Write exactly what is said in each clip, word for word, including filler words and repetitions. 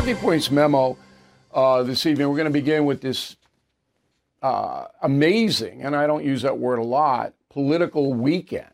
Talking Points memo uh, this evening. We're going to begin with this uh, amazing, and I don't use that word a lot, political weekend.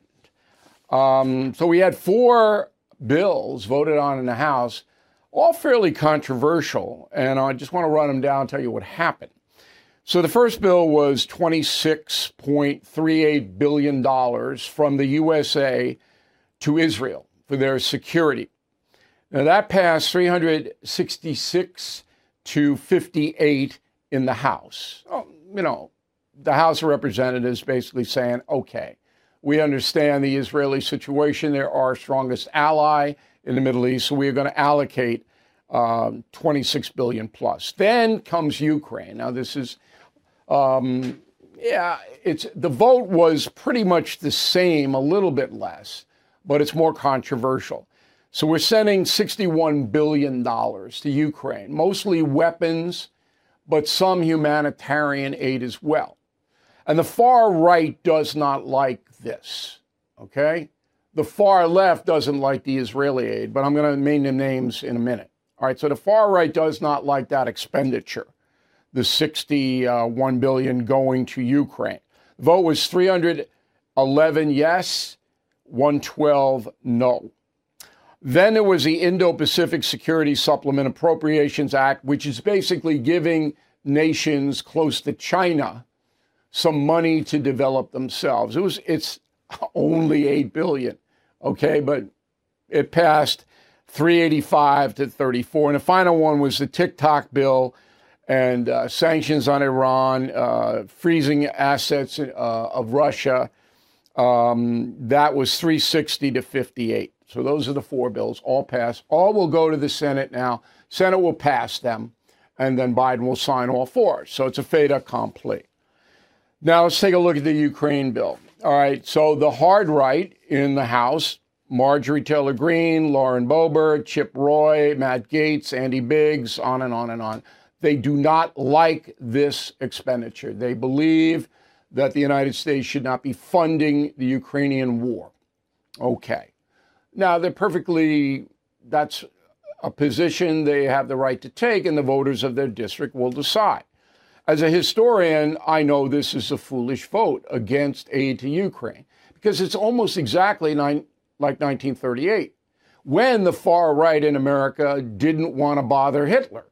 Um, so we had four bills voted on in the House, all fairly controversial, and I just want to run them down and tell you what happened. So the first bill was twenty-six point three eight billion dollars from the U S A to Israel for their security. Now, that passed three hundred sixty-six to fifty-eight in the House. Oh, you know, the House of Representatives basically saying, okay, we understand the Israeli situation. They're our strongest ally in the Middle East, so we are going to allocate um, twenty-six billion dollars plus. Then comes Ukraine. Now, this is, um, yeah, it's the vote was pretty much the same, a little bit less, but it's more controversial. So we're sending sixty-one billion dollars to Ukraine, mostly weapons, but some humanitarian aid as well. And the far right does not like this, okay? The far left doesn't like the Israeli aid, but I'm going to name them names in a minute. All right, so the far right does not like that expenditure, the sixty-one billion dollars going to Ukraine. The vote was three hundred eleven yes, one twelve no. Then there was the Indo-Pacific Security Supplement Appropriations Act, which is basically giving nations close to China some money to develop themselves. It was, it's only eight billion dollars, okay, but it passed three eighty-five to thirty-four. And the final one was the TikTok bill and uh, sanctions on Iran, uh, freezing assets uh, of Russia. Um, that was three sixty to fifty-eight. So those are the four bills, all passed. All will go to the Senate now. Senate will pass them, and then Biden will sign all four. So it's a fait accompli. Now let's take a look at the Ukraine bill. All right, so the hard right in the House, Marjorie Taylor Greene, Lauren Boebert, Chip Roy, Matt Gaetz, Andy Biggs, on and on and on. They do not like this expenditure. They believe that the United States should not be funding the Ukrainian war. Okay. Now, they're perfectly, that's a position they have the right to take, and the voters of their district will decide. As a historian, I know this is a foolish vote against aid to Ukraine, because it's almost exactly nine, like nineteen thirty-eight, when the far right in America didn't want to bother Hitler.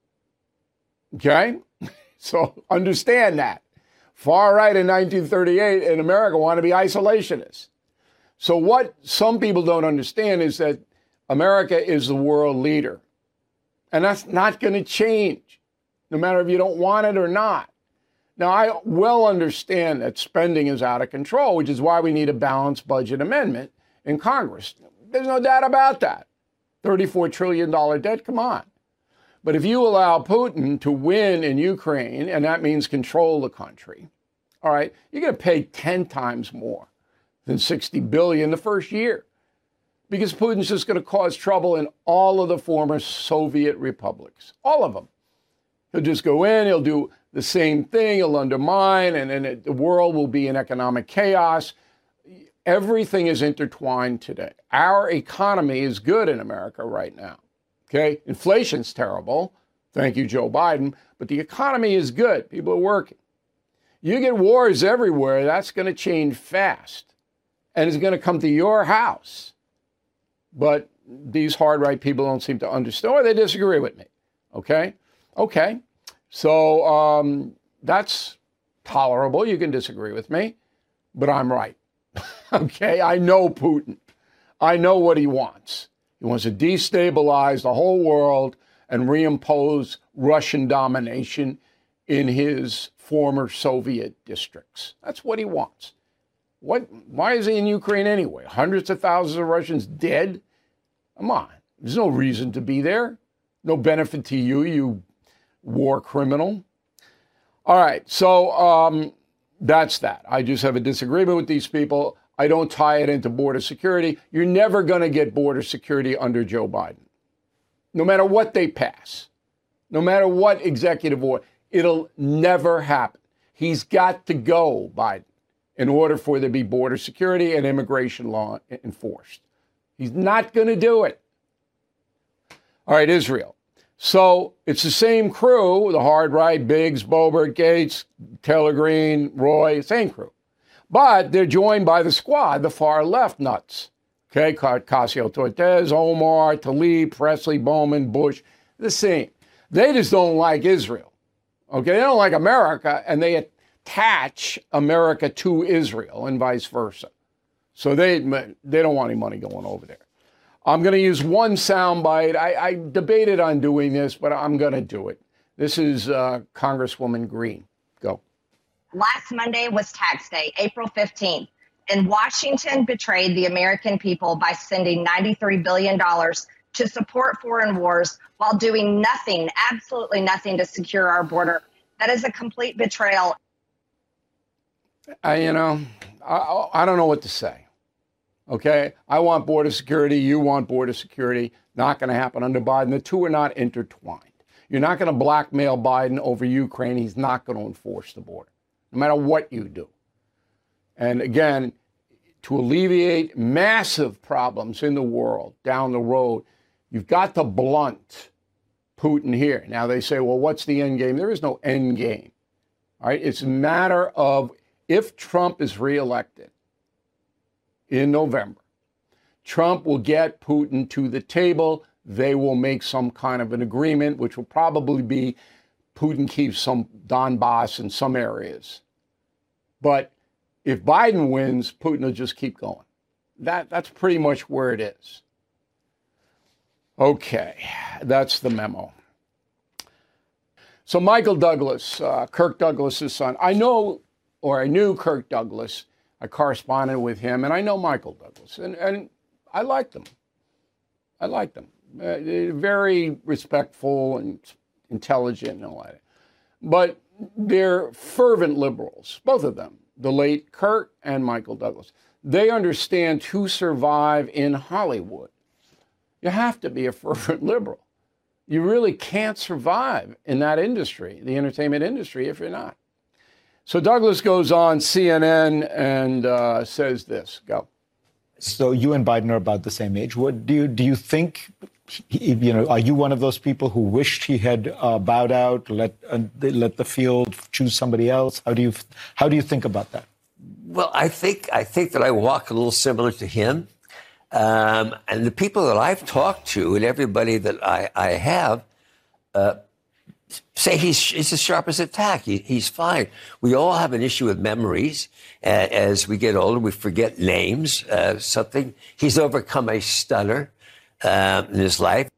Okay? So understand that. Far right in nineteen thirty-eight in America want to be isolationists. So what some people don't understand is that America is the world leader. And that's not going to change, no matter if you don't want it or not. Now, I well understand that spending is out of control, which is why we need a balanced budget amendment in Congress. There's no doubt about that. thirty-four trillion dollars debt, come on. But if you allow Putin to win in Ukraine, and that means control the country, all right, you're going to pay ten times more than sixty billion dollars the first year, because Putin's just going to cause trouble in all of the former Soviet republics, all of them. He'll just go in, he'll do the same thing, he'll undermine, and then it, the world will be in economic chaos. Everything is intertwined today. Our economy is good in America right now, okay? Inflation's terrible, thank you, Joe Biden, but the economy is good. People are working. You get wars everywhere, that's going to change fast. And it's going to come to your house. But these hard right people don't seem to understand, or they disagree with me. Okay? Okay. So um, that's tolerable. You can disagree with me, but I'm right. Okay? I know Putin. I know what he wants. He wants to destabilize the whole world and reimpose Russian domination in his former Soviet districts. That's what he wants. What? Why is he in Ukraine anyway? Hundreds of thousands of Russians dead? Come on. There's no reason to be there. No benefit to you, you war criminal. All right. So um, that's that. I just have a disagreement with these people. I don't tie it into border security. You're never going to get border security under Joe Biden. No matter what they pass, no matter what executive order, it'll never happen. He's got to go, Biden, in order for there to be border security and immigration law enforced. He's not going to do it. All right, Israel. So it's the same crew, the hard right, Biggs, Boebert, Gates, Taylor Greene, Roy, same crew. But they're joined by the squad, the far left nuts. Okay, Ocasio-Cortez, Omar, Tlaib, Presley, Bowman, Bush, the same. They just don't like Israel. Okay, they don't like America, and they attach America to Israel and vice versa. So they they don't want any money going over there. I'm going to use one soundbite. I, I debated on doing this, but I'm going to do it. This is uh, Congresswoman Greene. Go. Last Monday was tax day, April fifteenth, and Washington betrayed the American people by sending ninety-three billion dollars to support foreign wars while doing nothing, absolutely nothing to secure our border. That is a complete betrayal. I, you know, I, I don't know what to say. Okay, I want border security. You want border security. Not going to happen under Biden. The two are not intertwined. You're not going to blackmail Biden over Ukraine. He's not going to enforce the border, no matter what you do. And again, to alleviate massive problems in the world down the road, you've got to blunt Putin here. Now they say, well, what's the end game? There is no end game. All right, it's a matter of if Trump is reelected in November, Trump will get Putin to the table. They will make some kind of an agreement, which will probably be Putin keeps some Donbass in some areas. But if Biden wins, Putin will just keep going. That, that's pretty much where it is. Okay, that's the memo. So Michael Douglas, uh, Kirk Douglas's son, I know, or I knew Kirk Douglas. I corresponded with him, and I know Michael Douglas, and, and I liked them. I liked them. Uh, they're very respectful and intelligent and all that. But they're fervent liberals, both of them, the late Kirk and Michael Douglas. They understand to survive in Hollywood, you have to be a fervent liberal. You really can't survive in that industry, the entertainment industry, if you're not. So Douglas goes on C N N and uh, says this. Go. So you and Biden are about the same age. What do you do? You think, he, you know, are you one of those people who wished he had uh, bowed out, let uh, let the field choose somebody else? How do you how do you think about that? Well, I think I think that I walk a little similar to him, um, and the people that I've talked to and everybody that I I have. Uh, Say he's he's as sharp as a tack. He, he's fine. We all have an issue with memories. Uh, as we get older, we forget names. Uh, something. He's overcome a stutter uh, in his life.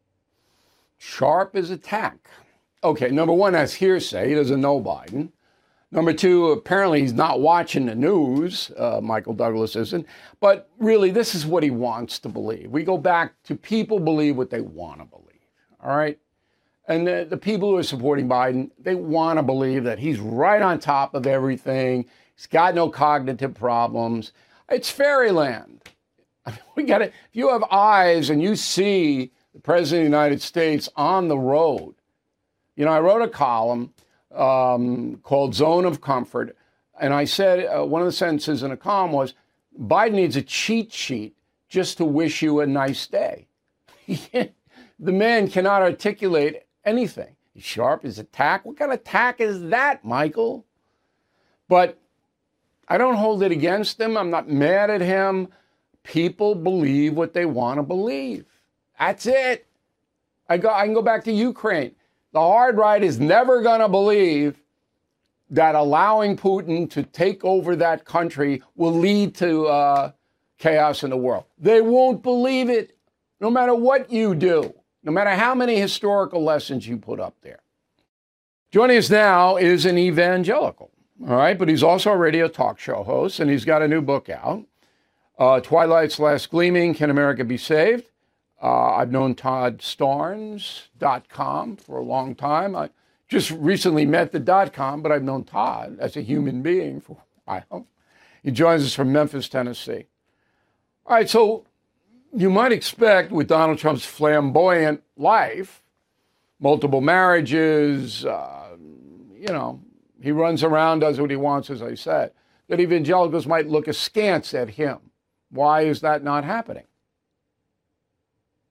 Sharp as a tack. Okay, number one, that's hearsay. He doesn't know Biden. Number two, apparently he's not watching the news. Uh, Michael Douglas isn't. But really, this is what he wants to believe. We go back to people believe what they want to believe. All right? And the, the people who are supporting Biden, they want to believe that he's right on top of everything. He's got no cognitive problems. It's fairyland. I mean, we got it. If you have eyes and you see the President of the United States on the road, you know, I wrote a column um, called Zone of Comfort, and I said uh, one of the sentences in a column was, Biden needs a cheat sheet just to wish you a nice day. The man cannot articulate anything. He's sharp as a tack. What kind of tack is that, Michael? But I don't hold it against him. I'm not mad at him. People believe what they want to believe. That's it. I go. I can go back to Ukraine. The hard right is never going to believe that allowing Putin to take over that country will lead to uh, chaos in the world. They won't believe it, no matter what you do. No matter how many historical lessons you put up there. Joining us now is an evangelical, all right? But he's also a radio talk show host, and he's got a new book out, uh, Twilight's Last Gleaming, Can America Be Saved? Uh, I've known Todd Starnes dot com for a long time. I just recently met the .com, but I've known Todd as a human being for a while. He joins us from Memphis, Tennessee. All right, so you might expect with Donald Trump's flamboyant life, multiple marriages, uh, you know, he runs around, does what he wants, as I said, that evangelicals might look askance at him. Why is that not happening?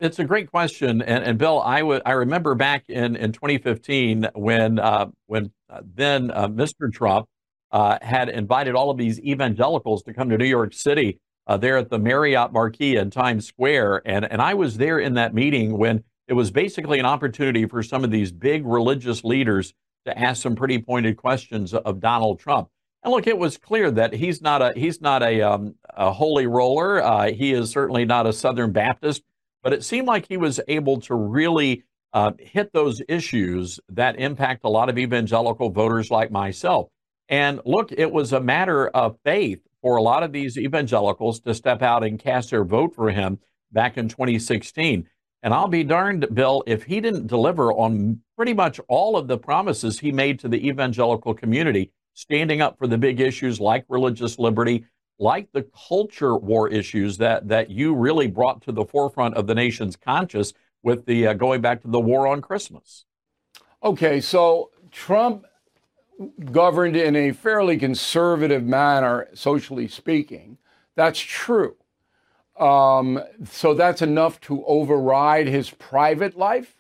it's a great question, and, and Bill, I would I remember back in, in twenty fifteen when uh, when uh, then uh, Mister Trump uh, had invited all of these evangelicals to come to New York City uh, there at the Marriott Marquis in Times Square, and and I was there in that meeting when it was basically an opportunity for some of these big religious leaders to ask some pretty pointed questions of Donald Trump. And look, it was clear that he's not a he's not a, um, a holy roller. Uh, he is certainly not a Southern Baptist, but it seemed like he was able to really uh, hit those issues that impact a lot of evangelical voters like myself. And look, it was a matter of faith for a lot of these evangelicals to step out and cast their vote for him back in twenty sixteen. And I'll be darned, Bill, if he didn't deliver on pretty much all of the promises he made to the evangelical community, standing up for the big issues like religious liberty, like the culture war issues that, that you really brought to the forefront of the nation's conscience with the uh, going back to the war on Christmas. Okay, so Trump governed in a fairly conservative manner, socially speaking. That's true. Um, so that's enough to override his private life?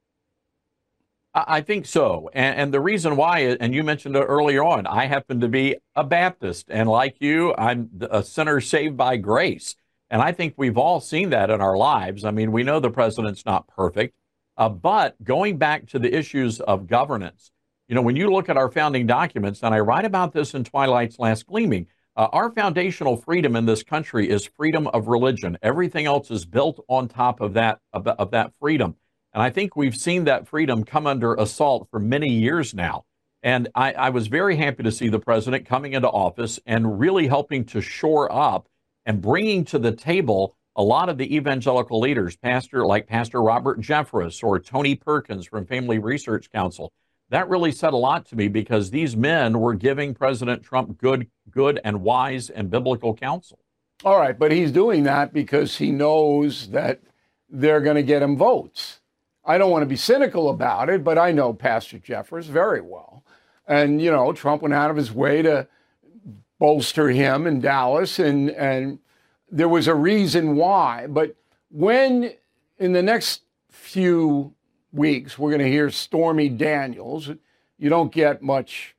I think so. And, and the reason why, and you mentioned it earlier on, I happen to be a Baptist. And like you, I'm a sinner saved by grace. And I think we've all seen that in our lives. I mean, we know the president's not perfect. Uh, but going back to the issues of governance, you know, when you look at our founding documents, and I write about this in Twilight's Last Gleaming, uh, our foundational freedom in this country is freedom of religion. Everything else is built on top of that, of, of that freedom. And I think we've seen that freedom come under assault for many years now. And I, I was very happy to see the president coming into office and really helping to shore up and bringing to the table a lot of the evangelical leaders, pastor like Pastor Robert Jeffress or Tony Perkins from Family Research Council. That really said a lot to me because these men were giving President Trump good, good and wise and biblical counsel. All right, but he's doing that because he knows that they're going to get him votes. I don't want to be cynical about it, but I know Pastor Jeffress very well. And, you know, Trump went out of his way to bolster him in Dallas, and, and there was a reason why. But when in the next few weeks we're going to hear Stormy Daniels, you don't get much,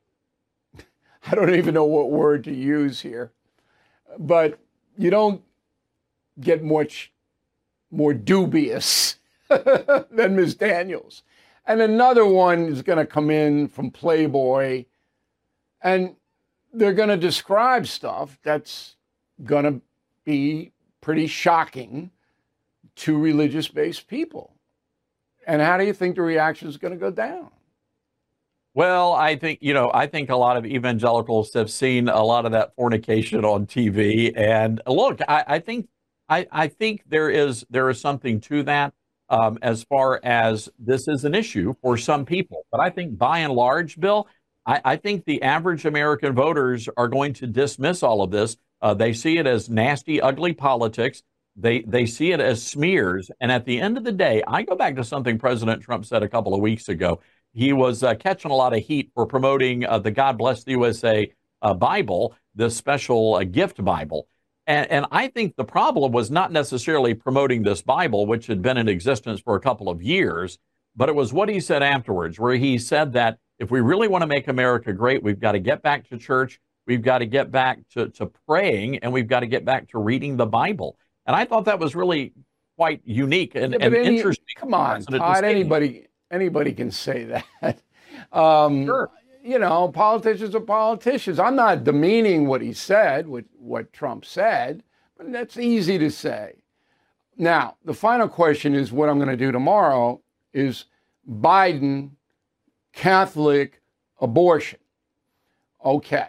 I don't even know what word to use here, but you don't get much more dubious than Miz Daniels. And another one is going to come in from Playboy, and they're going to describe stuff that's going to be pretty shocking to religious-based people. And how do you think the reaction is going to go down? Well, I think, you know, I think a lot of evangelicals have seen a lot of that fornication on T V. And look, I, I think I, I think there is there is something to that. Um, as far as this is an issue for some people. But I think by and large, Bill, I, I think the average American voters are going to dismiss all of this. Uh, they see it as nasty, ugly politics. They, they see it as smears. And at the end of the day, I go back to something President Trump said a couple of weeks ago. He was uh, catching a lot of heat for promoting uh, the God Bless the U S A uh, Bible, this special uh, gift Bible. And, and I think the problem was not necessarily promoting this Bible, which had been in existence for a couple of years, but it was what he said afterwards, where he said that if we really want to make America great, we've got to get back to church, we've got to get back to, to praying, and we've got to get back to reading the Bible. And I thought that was really quite unique and, yeah, and any, interesting. Come on, Todd, anybody, anybody can say that. um, sure. You know, politicians are politicians. I'm not demeaning what he said, what, what Trump said, but that's easy to say. Now, the final question is what I'm going to do tomorrow is Biden, Catholic, abortion. Okay.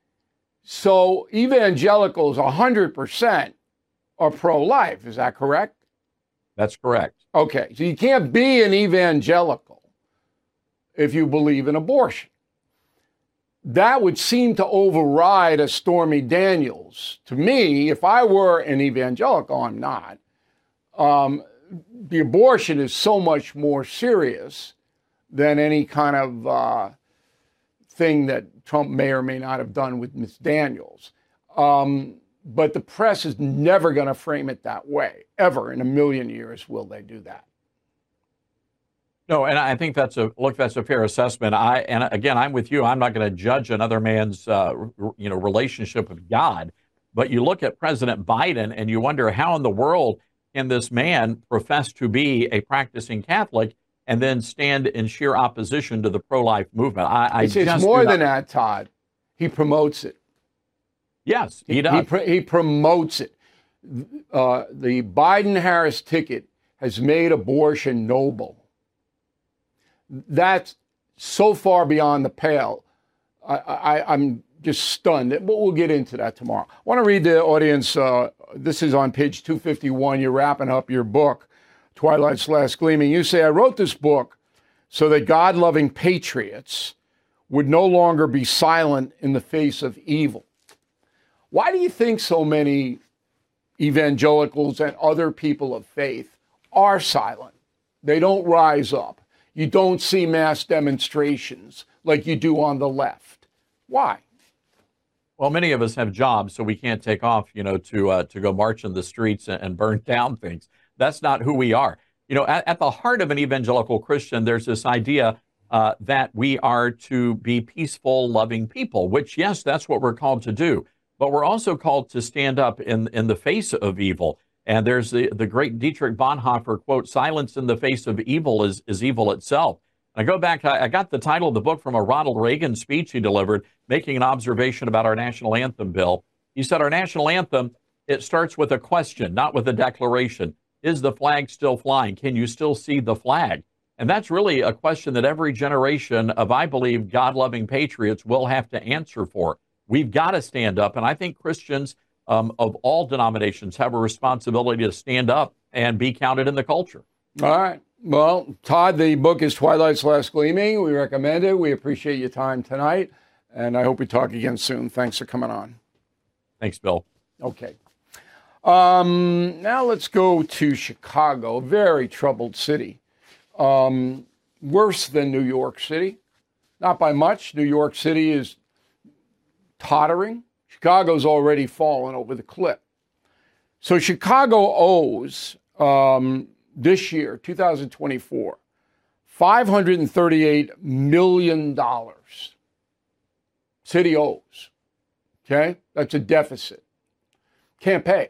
So evangelicals, one hundred percent are pro-life. Is that correct? That's correct. Okay. So you can't be an evangelical if you believe in abortion. That would seem to override a Stormy Daniels. To me, if I were an evangelical, I'm not, um, the abortion is so much more serious than any kind of uh, thing that Trump may or may not have done with Miz Daniels. Um, But the press is never going to frame it that way. Ever in a million years will they do that. No, and I think that's a look. That's a fair assessment. I and again, I'm with you. I'm not going to judge another man's, uh, you know, relationship with God. But you look at President Biden, and you wonder how in the world can this man profess to be a practicing Catholic and then stand in sheer opposition to the pro-life movement? I, I it's, just it's more than that, Todd. He promotes it. Yes, he does. He, pr- he promotes it. Uh, the Biden-Harris ticket has made abortion noble. That's so far beyond the pale. I, I, I'm just stunned. But we'll get into that tomorrow. I want to read the audience. Uh, this is on page two fifty-one. You're wrapping up your book, Twilight's Last Gleaming. You say, I wrote this book so that God-loving patriots would no longer be silent in the face of evil. Why do you think so many evangelicals and other people of faith are silent? They don't rise up. You don't see mass demonstrations like you do on the left. Why? Well, many of us have jobs, so we can't take off, you know, to uh, to go march in the streets and, and burn down things. That's not who we are. You know, at, at the heart of an evangelical Christian, there's this idea uh, that we are to be peaceful, loving people, which, yes, that's what we're called to do. But we're also called to stand up in, in the face of evil. And there's the, the great Dietrich Bonhoeffer quote, silence in the face of evil is, is evil itself. And I go back, I, I got the title of the book from a Ronald Reagan speech he delivered, making an observation about our national anthem, Bill. He said, our national anthem, it starts with a question, not with a declaration. Is the flag still flying? Can you still see the flag? And that's really a question that every generation of, I believe, God-loving patriots will have to answer for. We've got to stand up. And I think Christians um, of all denominations have a responsibility to stand up and be counted in the culture. All right. Well, Todd, the book is Twilight's Last Gleaming. We recommend it. We appreciate your time tonight. And I hope we talk again soon. Thanks for coming on. Thanks, Bill. Okay. Um, now let's go to Chicago, a very troubled city. Um, worse than New York City. Not by much. New York City is tottering. Chicago's already fallen over the cliff. So Chicago owes, um, this year, two thousand twenty-four, five hundred thirty-eight million dollars. City owes. Okay? That's a deficit. Can't pay.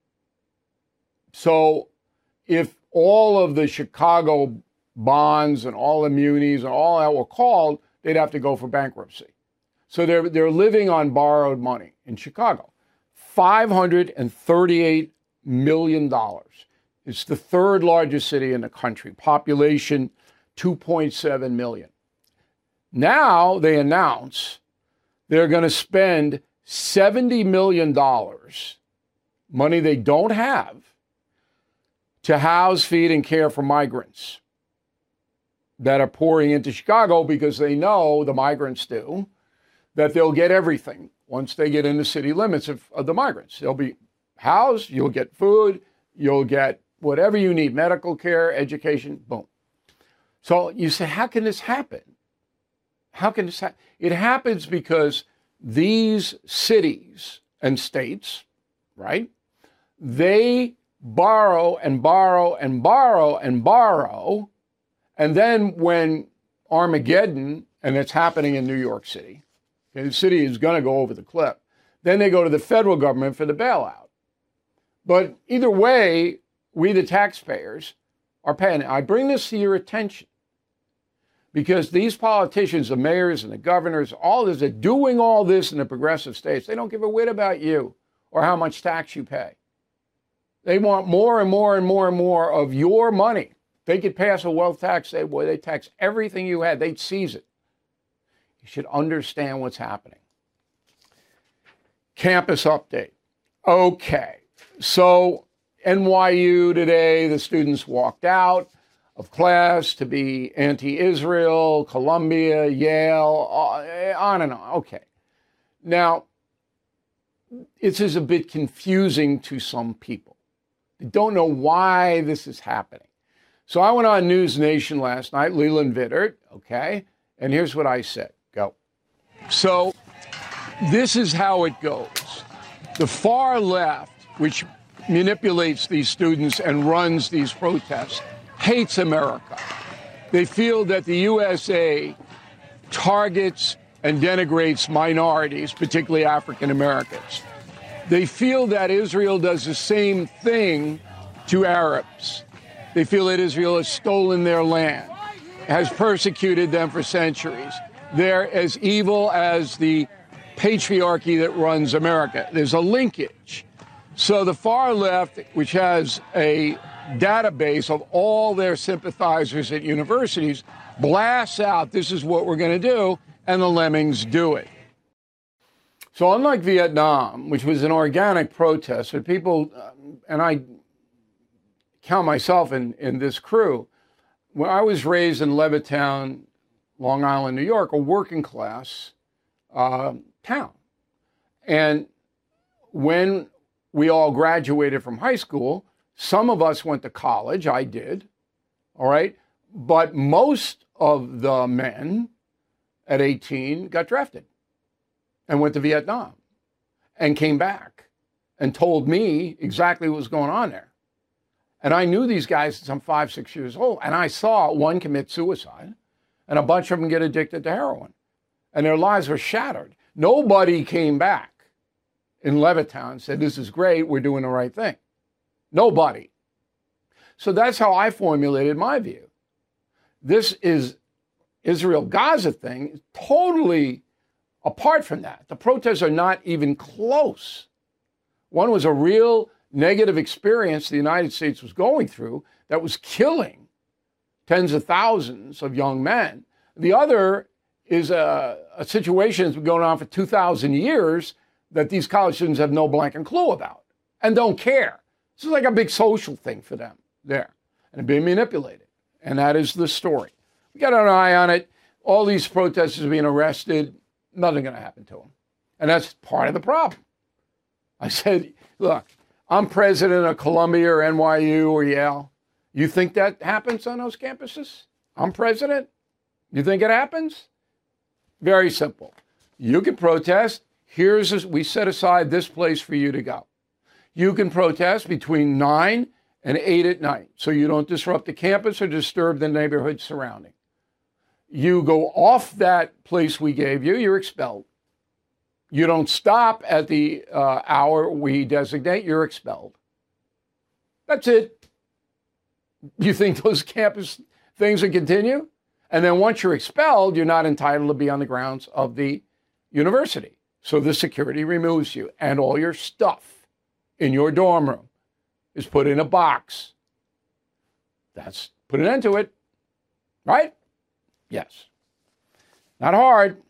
So if all of the Chicago bonds and all the munis and all that were called, they'd have to go for bankruptcy. So they're, they're living on borrowed money in Chicago. five hundred thirty-eight million dollars. It's the third largest city in the country. Population, two point seven million. Now they announce they're going to spend seventy million dollars, money they don't have, to house, feed, and care for migrants that are pouring into Chicago because they know, the migrants do, that they'll get everything once they get in the city limits of, of the migrants. They'll be housed, you'll get food, you'll get whatever you need, medical care, education, boom. So you say, how can this happen? How can this happen? It happens because these cities and states, right, they borrow and borrow and borrow and borrow. And then when Armageddon, and it's happening in New York City, okay, the city is going to go over the cliff, then they go to the federal government for the bailout. But either way, we, the taxpayers, are paying. I bring this to your attention because these politicians, the mayors and the governors, all this, are doing all this in the progressive states. They don't give a whit about you or how much tax you pay. They want more and more and more and more of your money. They could pass a wealth tax, they, boy, they tax everything you had. They'd seize it. You should understand what's happening. Campus update. Okay, so N Y U today, the students walked out of class to be anti-Israel, Columbia, Yale, on and on. Okay. Now, this is a bit confusing to some people. They don't know why this is happening. So I went on News Nation last night, Leland Vittert, okay, and here's what I said. Go. So this is how it goes. The far left, which manipulates these students and runs these protests, hates America. They feel that the U S A targets and denigrates minorities, particularly African Americans. They feel that Israel does the same thing to Arabs. They feel that Israel has stolen their land, has persecuted them for centuries. They're as evil as the patriarchy that runs America. There's a linkage. So the far left, which has a database of all their sympathizers at universities, blasts out, this is what we're going to do, and the lemmings do it. So unlike Vietnam, which was an organic protest, where people, uh, and I count myself in, in this crew, when I was raised in Levittown, Long Island, New York, a working class uh, town. And when we all graduated from high school, some of us went to college, I did, all right? But most of the men at eighteen got drafted and went to Vietnam and came back and told me exactly what was going on there. And I knew these guys since I'm five, six years old, and I saw one commit suicide and a bunch of them get addicted to heroin, and their lives were shattered. Nobody came back in Levittown and said, this is great, we're doing the right thing. Nobody. So that's how I formulated my view. This is Israel-Gaza thing, totally apart from that. The protests are not even close. One was a real negative experience the United States was going through that was killing tens of thousands of young men. The other is a, a situation that's been going on for two thousand years that these college students have no blanket clue about and don't care. This is like a big social thing for them there, and being manipulated. And that is the story. We got an eye on it. All these protesters are being arrested. Nothing going to happen to them. And that's part of the problem. I said, look, I'm president of Columbia or N Y U or Yale. You think that happens on those campuses? I'm president. You think it happens? Very simple. You can protest. Here's a, we set aside this place for you to go. You can protest between nine and eight at night, so you don't disrupt the campus or disturb the neighborhood surrounding. You go off that place we gave you, you're expelled. You don't stop at the uh, hour we designate, you're expelled. That's it. You think those campus things will continue? And then once you're expelled, you're not entitled to be on the grounds of the university. So the security removes you, and all your stuff in your dorm room is put in a box. That's put an end to it, right? Yes. Not hard.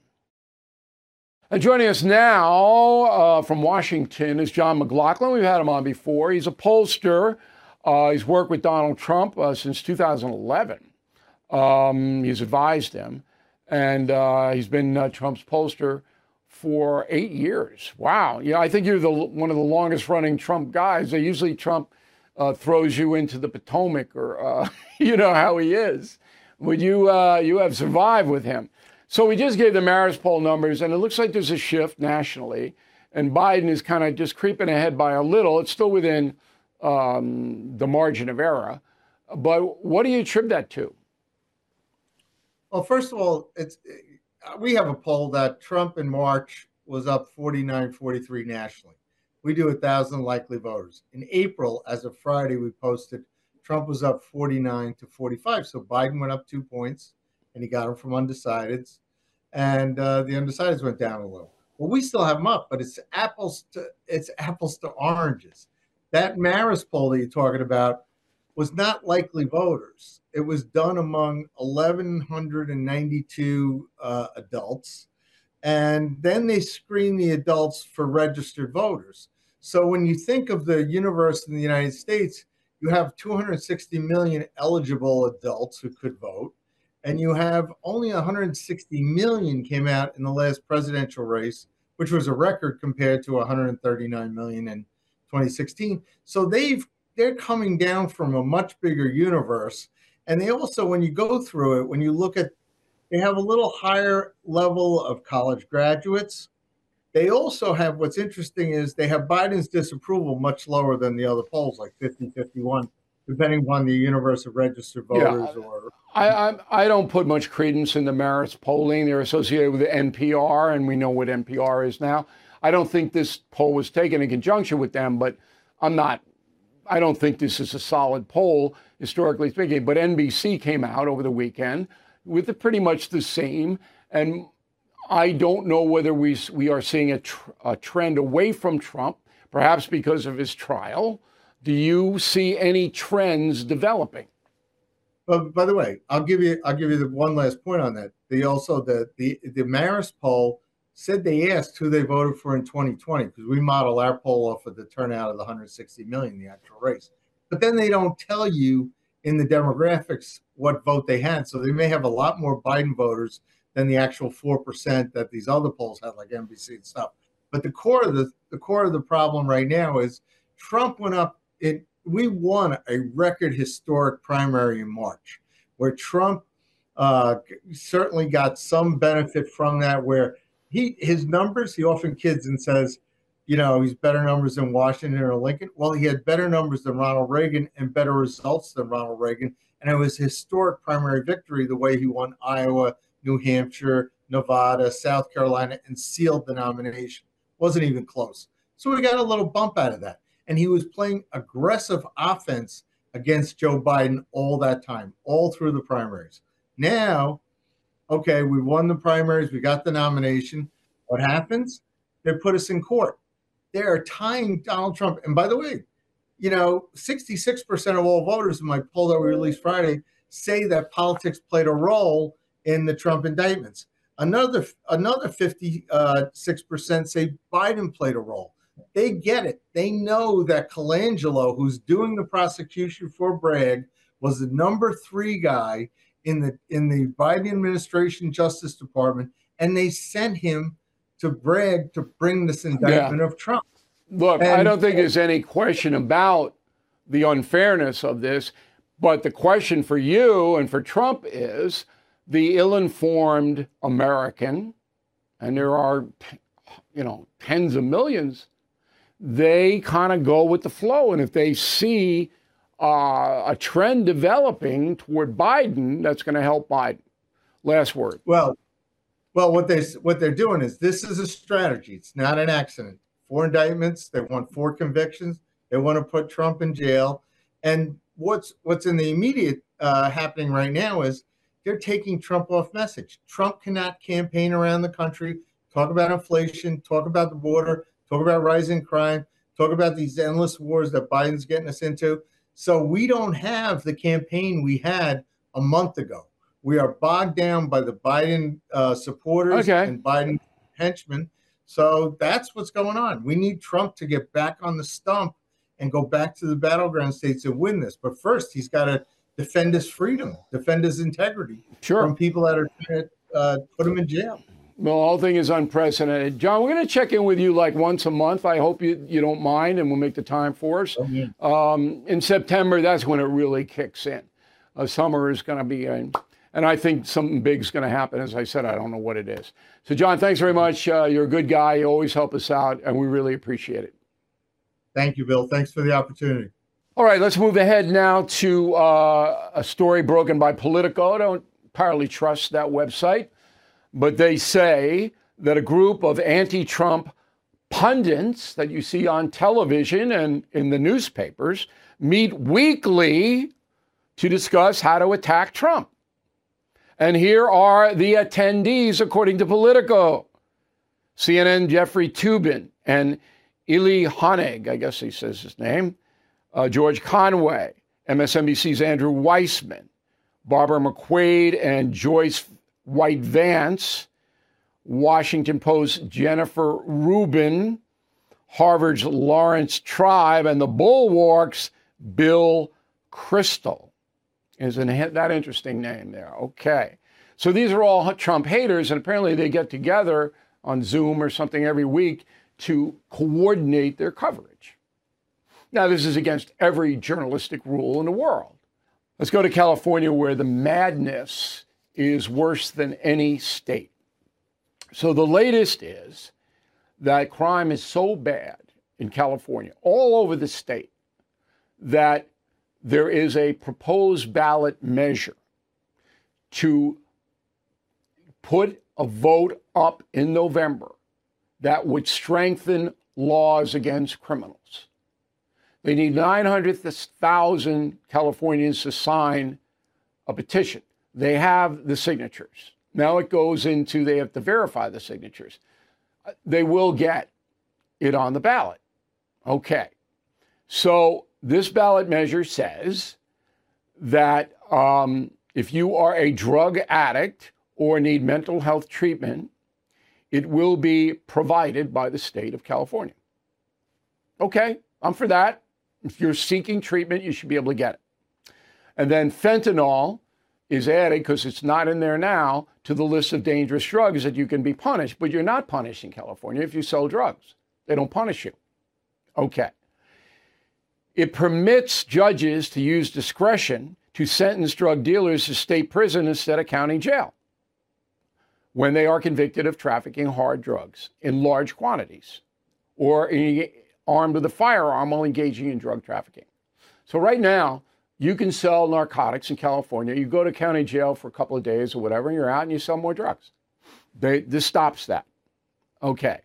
And joining us now uh, from Washington is John McLaughlin. We've had him on before. He's a pollster. Uh, he's worked with Donald Trump uh, since two thousand eleven. Um, he's advised him, and uh, he's been uh, Trump's pollster for eight years. Wow. Yeah, I think you're the one of the longest-running Trump guys. Usually Trump uh, throws you into the Potomac, or uh, you know how he is. Would you uh, you have survived with him? So we just gave the Marist poll numbers, and it looks like there's a shift nationally, and Biden is kind of just creeping ahead by a little. It's still within um, the margin of error. But what do you attribute that to? Well, first of all, it's we have a poll that Trump in March was up forty-nine forty-three nationally. We do one thousand likely voters. In April, as of Friday, we posted Trump was up forty-nine to forty-five. So Biden went up two points, and he got them from undecideds. And uh, the undecideds went down a little. Well, we still have them up, but it's apples to it's apples to oranges. That Marist poll that you're talking about was not likely voters. It was done among eleven ninety-two uh, adults. And then they screen the adults for registered voters. So when you think of the universe in the United States, you have two hundred sixty million eligible adults who could vote. And you have only one hundred sixty million came out in the last presidential race, which was a record compared to one hundred thirty-nine million in twenty sixteen. So they've they're coming down from a much bigger universe. And they also, when you go through it, when you look at, they have a little higher level of college graduates. They also have, what's interesting is they have Biden's disapproval much lower than the other polls, like fifty, fifty-one, depending on the universe of registered voters. Yeah. or I, I I don't put much credence in the Marist polling. They're associated with the N P R, and we know what N P R is now. I don't think this poll was taken in conjunction with them, but I'm not, I don't think this is a solid poll, historically speaking. But N B C came out over the weekend with the, pretty much the same. And I don't know whether we, we are seeing a, tr- a trend away from Trump, perhaps because of his trial. Do you see any trends developing? But by the way, I'll give you I'll give you the one last point on that. They also the the the Marist poll said they asked who they voted for in twenty twenty, because we model our poll off of the turnout of the one hundred sixty million, the actual race. But then they don't tell you in the demographics what vote they had. So they may have a lot more Biden voters than the actual four percent that these other polls had, like N B C and stuff. But the core of the the core of the problem right now is Trump went up in we won a record historic primary in March, where Trump uh, certainly got some benefit from that, where he his numbers, he often kids and says, you know, he's better numbers than Washington or Lincoln. Well, he had better numbers than Ronald Reagan and better results than Ronald Reagan. And it was a historic primary victory, the way he won Iowa, New Hampshire, Nevada, South Carolina, and sealed the nomination. Wasn't even close. So we got a little bump out of that. And he was playing aggressive offense against Joe Biden all that time, all through the primaries. Now, okay, we won the primaries. We got the nomination. What happens? They put us in court. They are tying Donald Trump. And by the way, you know, sixty-six percent of all voters in my poll that we released Friday say that politics played a role in the Trump indictments. Another, another fifty-six percent say Biden played a role. They get it. They know that Colangelo, who's doing the prosecution for Bragg, was the number three guy in the in the Biden administration Justice Department, and they sent him to Bragg to bring this indictment yeah. of Trump. Look, and, I don't think there's any question about the unfairness of this, but the question for you and for Trump is the ill-informed American, and there are, you know, tens of millions. They kind of go with the flow. And if they see uh, a trend developing toward Biden, that's going to help Biden. Last word. Well, well, what they what they're doing is this is a strategy. It's not an accident. Four indictments. They want four convictions. They want to put Trump in jail. And what's what's in the immediate uh, happening right now is they're taking Trump off message. Trump cannot campaign around the country, talk about inflation, talk about the border, talk about rising crime, talk about these endless wars that Biden's getting us into. So we don't have the campaign we had a month ago. We are bogged down by the Biden uh, supporters okay. and Biden henchmen. So that's what's going on. We need Trump to get back on the stump and go back to the battleground states and win this. But first, he's got to defend his freedom, defend his integrity sure. from people that are trying to uh, put him in jail. Well, the whole thing is unprecedented. John, we're going to check in with you like once a month. I hope you, you don't mind, and we'll make the time for us. Oh, yeah. um, in September, that's when it really kicks in. Uh, summer is going to be in. And I think something big is going to happen. As I said, I don't know what it is. So, John, thanks very much. Uh, you're a good guy. You always help us out, and we really appreciate it. Thank you, Bill. Thanks for the opportunity. All right, let's move ahead now to uh, a story broken by Politico. I don't entirely trust that website, but they say that a group of anti-Trump pundits that you see on television and in the newspapers meet weekly to discuss how to attack Trump. And here are the attendees, according to Politico. C N N Jeffrey Toobin and Eli Honig, I guess he says his name, uh, George Conway, M S N B C's Andrew Weissman, Barbara McQuaid and Joyce White Vance, Washington Post's Jennifer Rubin, Harvard's Lawrence Tribe, and the Bulwark's Bill Kristol. Isn't that interesting name there? Okay. So these are all Trump haters, and apparently they get together on Zoom or something every week to coordinate their coverage. Now, this is against every journalistic rule in the world. Let's go to California, where the madness is worse than any state. So the latest is that crime is so bad in California, all over the state, that there is a proposed ballot measure to put a vote up in November that would strengthen laws against criminals. They need nine hundred thousand Californians to sign a petition. They have the signatures. Now it goes into, they have to verify the signatures. They will get it on the ballot. Okay. So this ballot measure says that um, if you are a drug addict or need mental health treatment, it will be provided by the state of California. Okay, I'm for that. If you're seeking treatment, you should be able to get it. And then fentanyl is added, because it's not in there now, to the list of dangerous drugs that you can be punished. But you're not punished in California if you sell drugs. They don't punish you. Okay. It permits judges to use discretion to sentence drug dealers to state prison instead of county jail when they are convicted of trafficking hard drugs in large quantities or armed with a firearm while engaging in drug trafficking. So right now, you can sell narcotics in California. You go to county jail for a couple of days or whatever, and you're out and you sell more drugs. They, this stops that. Okay.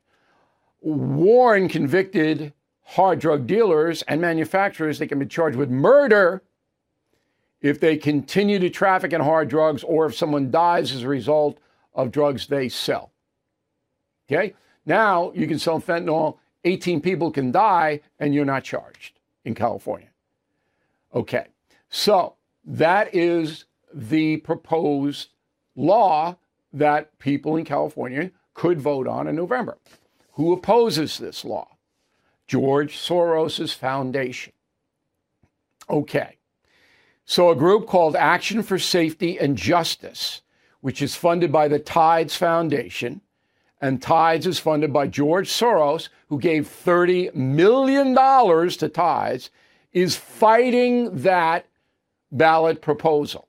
Warn convicted hard drug dealers and manufacturers they can be charged with murder if they continue to traffic in hard drugs or if someone dies as a result of drugs they sell. Okay? Now you can sell fentanyl, eighteen people can die, and you're not charged in California. Okay. So that is the proposed law that people in California could vote on in November. Who opposes this law? George Soros' foundation. Okay. So a group called Action for Safety and Justice, which is funded by the Tides Foundation, and Tides is funded by George Soros, who gave thirty million dollars to Tides, is fighting that ballot proposal.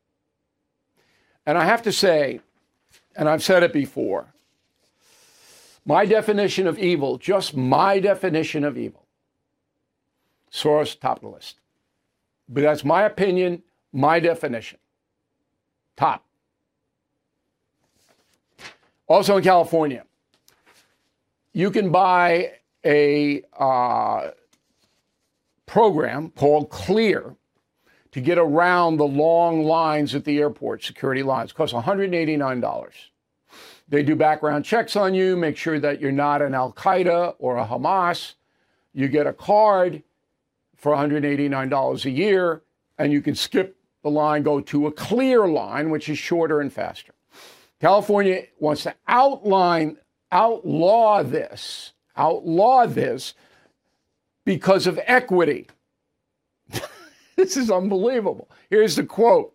And I have to say, and I've said it before, my definition of evil, just my definition of evil, Soros top of the list. But that's my opinion, my definition. Top. Also in California, you can buy a uh, program called Clear to get around the long lines at the airport, security lines. It costs one hundred eighty-nine dollars. They do background checks on you, make sure that you're not an Al-Qaeda or a Hamas. You get a card for one hundred eighty-nine dollars a year, and you can skip the line, go to a Clear line, which is shorter and faster. California wants to outline, outlaw this, outlaw this because of equity. This is unbelievable. Here's the quote.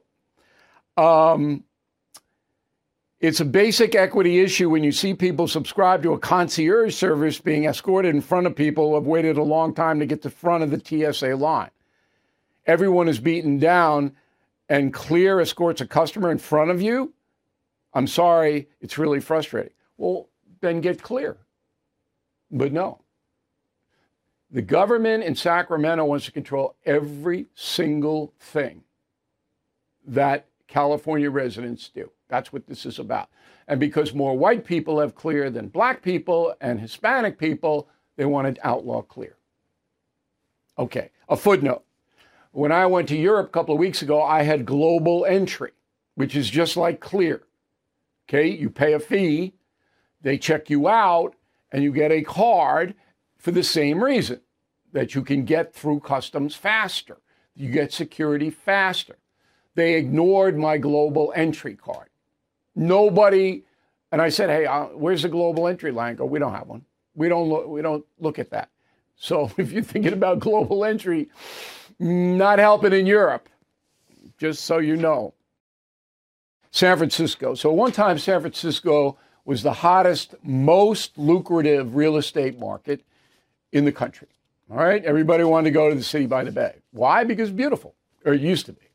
Um, it's a basic equity issue when you see people subscribe to a concierge service being escorted in front of people who have waited a long time to get to the front of the T S A line. Everyone is beaten down, and Clear escorts a customer in front of you. I'm sorry, it's really frustrating. Well, then get Clear. But no. The government in Sacramento wants to control every single thing that California residents do. That's what this is about. And because more white people have Clear than black people and Hispanic people, they want to outlaw Clear. Okay, a footnote. When I went to Europe a couple of weeks ago, I had Global Entry, which is just like Clear. Okay, you pay a fee, they check you out, and you get a card for the same reason, that you can get through customs faster. You get security faster. They ignored my Global Entry card. Nobody, and I said, hey, uh, where's the Global Entry line? Go, we don't have one. We don't look, we don't look at that. So if you're thinking about Global Entry, not helping in Europe, just so you know. San Francisco. So one time San Francisco was the hottest, most lucrative real estate market in the country. All right? Everybody wanted to go to the city by the bay. Why? Because it's beautiful, or it used to be.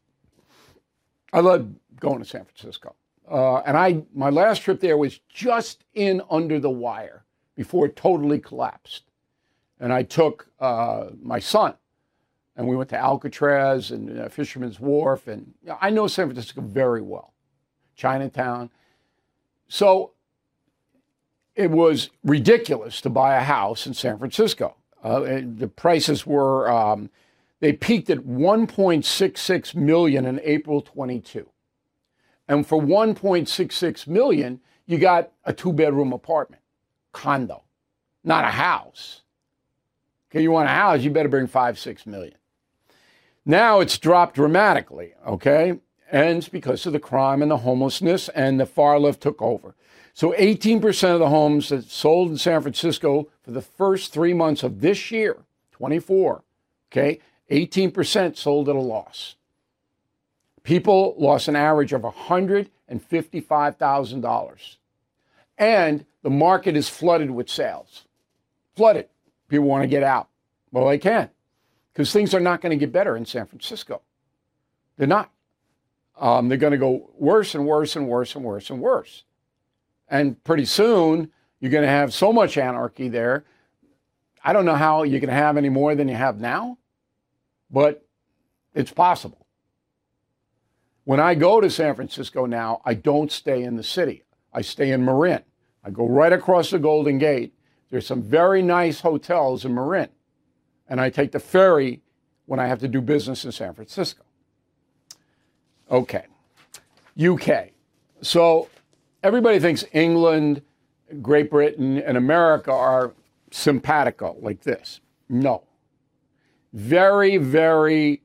I love going to San Francisco. Uh, and I, my last trip there was just in under the wire before it totally collapsed. And I took uh, my son, and we went to Alcatraz and uh, Fisherman's Wharf, and you know, I know San Francisco very well, Chinatown. So it was ridiculous to buy a house in San Francisco. Uh, the prices were, um, they peaked at one point six six million in April twenty-two. And for one point six six million, you got a two-bedroom apartment, condo, not a house. Okay, you want a house, you better bring five, six million. Now it's dropped dramatically, okay? And it's because of the crime and the homelessness, and the far left took over. So eighteen percent of the homes that sold in San Francisco for the first three months of this year, twenty-four, okay, eighteen percent sold at a loss. People lost an average of one hundred fifty-five thousand dollars. And the market is flooded with sales. Flooded. People want to get out. Well, they can, because things are not going to get better in San Francisco. They're not. Um, they're going to go worse and worse and worse and worse and worse. And pretty soon, you're going to have so much anarchy there. I don't know how you can have any more than you have now, but it's possible. When I go to San Francisco now, I don't stay in the city. I stay in Marin. I go right across the Golden Gate. There's some very nice hotels in Marin. And I take the ferry when I have to do business in San Francisco. Okay. U K. So everybody thinks England, Great Britain, and America are simpatico like this. No. Very, very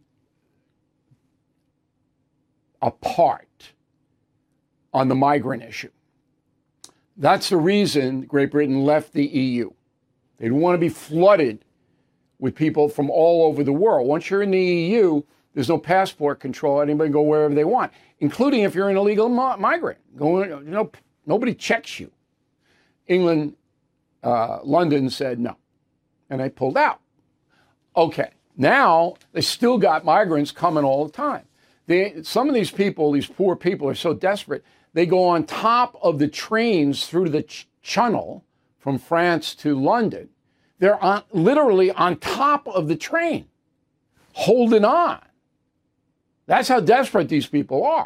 apart on the migrant issue. That's the reason Great Britain left the E U. They didn't want to be flooded with people from all over the world. Once you're in the E U, there's no passport control. Anybody can go wherever they want, including if you're an illegal mi- migrant. Going, you know, nobody checks you. England, uh, London said no, and they pulled out. Okay, now they still got migrants coming all the time. They, some of these people, these poor people, are so desperate, they go on top of the trains through the ch- channel from France to London. They're on, literally on top of the train, holding on. That's how desperate these people are.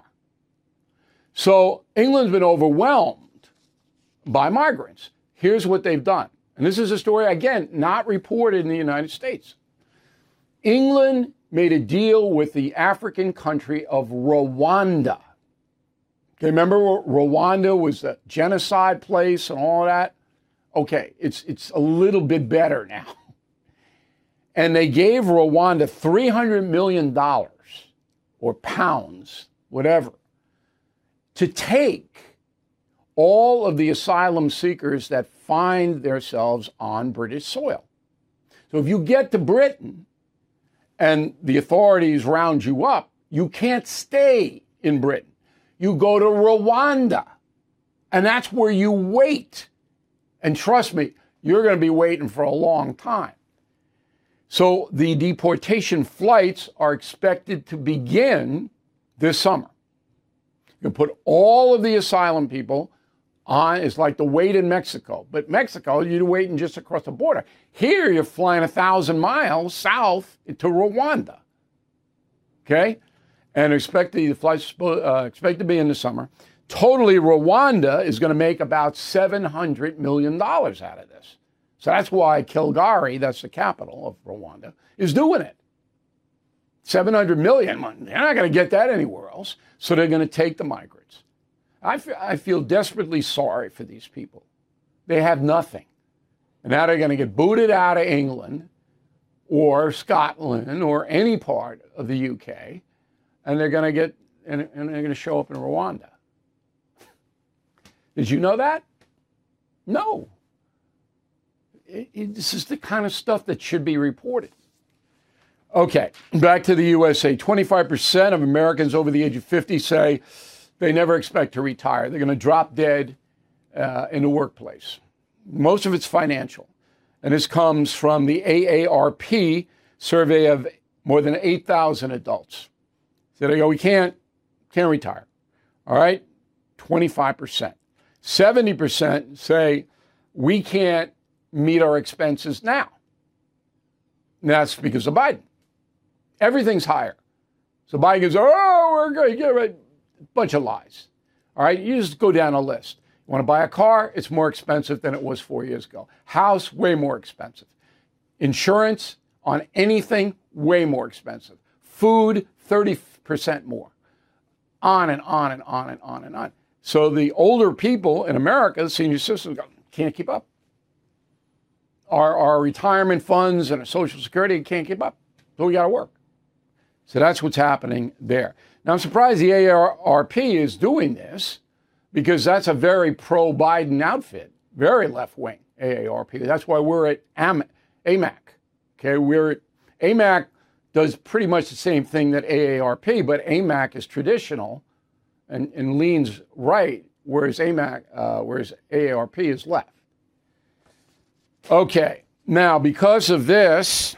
So England's been overwhelmed by migrants. Here's what they've done. And this is a story, again, not reported in the United States. England made a deal with the African country of Rwanda. Okay, remember Rwanda was a genocide place and all of that? Okay, it's, it's a little bit better now. And they gave Rwanda three hundred million dollars, or pounds, whatever, to take all of the asylum seekers that find themselves on British soil. So if you get to Britain and the authorities round you up, you can't stay in Britain. You go to Rwanda, and that's where you wait. And trust me, you're going to be waiting for a long time. So the deportation flights are expected to begin this summer. You can put all of the asylum people on. It's like the wait in Mexico. But Mexico, you're waiting just across the border. Here, you're flying a thousand miles south to Rwanda. Okay? And expect the flights uh, expect to be in the summer. Totally, Rwanda is going to make about seven hundred million dollars out of this. So that's why Kigali, that's the capital of Rwanda, is doing it. seven hundred million dollars, they're not going to get that anywhere else. So they're going to take the migrants. I feel, I feel desperately sorry for these people. They have nothing. And now they're going to get booted out of England or Scotland or any part of the U K, and they're going to get, and, and they're going to show up in Rwanda. Did you know that? No. It, it, this is the kind of stuff that should be reported. Okay, back to the U S A. twenty-five percent of Americans over the age of fifty say they never expect to retire. They're going to drop dead uh, in the workplace. Most of it's financial. And this comes from the A A R P survey of more than eight thousand adults. So they go, we can't, can't retire. All right, twenty-five percent. seventy percent say we can't meet our expenses now. And that's because of Biden. Everything's higher. So Biden goes, oh, we're going to get a bunch of lies. All right, you just go down a list. You want to buy a car, it's more expensive than it was four years ago. House, way more expensive. Insurance on anything, way more expensive. Food, thirty percent more. On and on and on and on and on. So the older people in America, the senior citizens, can't keep up. Our, our retirement funds and our Social Security can't keep up. So we got to work. So that's what's happening there. Now, I'm surprised the A A R P is doing this because that's a very pro-Biden outfit, very left-wing A A R P. That's why we're at A M A C. Okay, we're at, A M A C does pretty much the same thing that A A R P, but A M A C is traditional and, and leans right, whereas A M A C, uh, whereas A A R P is left. Okay, now because of this,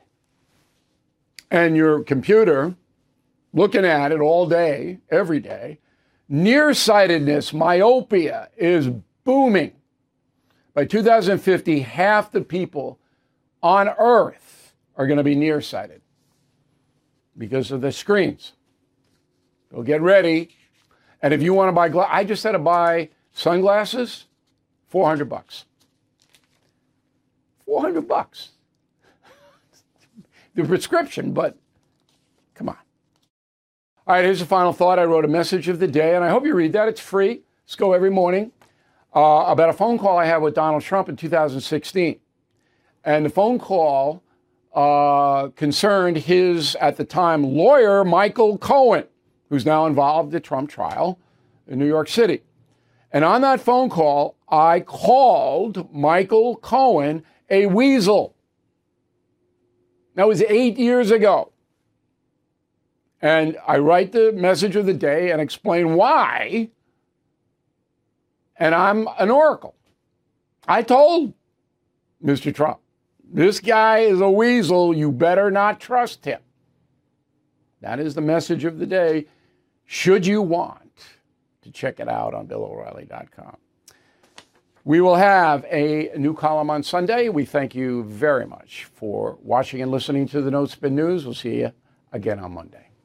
and your computer, looking at it all day, every day, nearsightedness, myopia is booming. By two thousand fifty, half the people on Earth are going to be nearsighted because of the screens. So get ready. And if you want to buy, gla- I just had to buy sunglasses, four hundred bucks. four hundred bucks. The prescription, but come on. All right, here's the final thought. I wrote a message of the day, and I hope you read that. It's free. Let's go every morning. Uh, about a phone call I had with Donald Trump in two thousand sixteen. And the phone call uh, concerned his, at the time, lawyer, Michael Cohen, who's now involved in the Trump trial in New York City. And on that phone call, I called Michael Cohen a weasel. That was eight years ago. And I write the message of the day and explain why. And I'm an oracle. I told Mister Trump, this guy is a weasel. You better not trust him. That is the message of the day. Should you want to check it out on Bill O'Reilly dot com. We will have a new column on Sunday. We thank you very much for watching and listening to the No Spin News. We'll see you again on Monday.